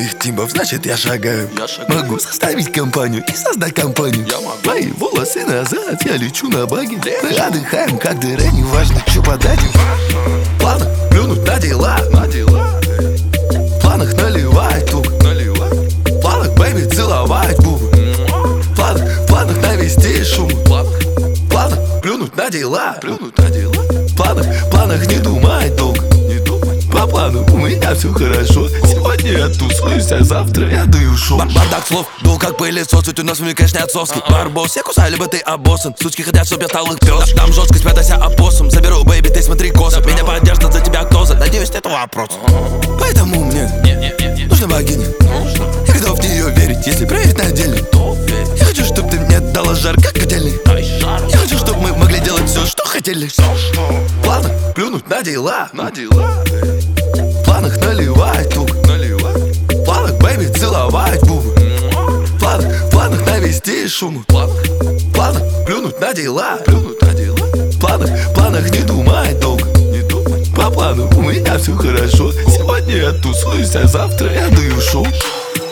моих тимбов, значит я шагаю. Могу составить компанию и создать компанию. Мои волосы назад, я лечу на баги. Мы отдыхаем, как дыре, неважно, что подать. Плавно плюнуть на дела. В планах наливать тук. В планах, бэйби, целовать губы. В планах навести шум. В планах плюнуть на дела. В планах не думать долго. По плану у меня все хорошо. Сегодня я тусуюсь, а завтра я даю шоу. Бардак слов, дул как пылесос, ведь у нас мне, конечно, не отцовский. Барбос, я кусаю, либо ты обоссан. Сучки хотят, чтоб я стал их пёс. Там жесткость, пятася опоссум. Заберу, бэйби, ты смотри косо. Меня поддержат, за тебя кто за? Надеюсь, это вопрос. Поэтому мне нужна богиня. Я готов в нее верить, если проверить на деле. Я хочу, чтоб ты мне дала жар, как котельный. Я хочу, чтоб мы могли делать все, что хотели. Плавно плюнуть на дела. В планах наливать тук. В планах, бэйби, целовать губы. В планах навести шум. В планах плюнуть на дела. В планах не думать долго. По плану у меня все хорошо. Сегодня я тусуюсь, а завтра я даю шоу.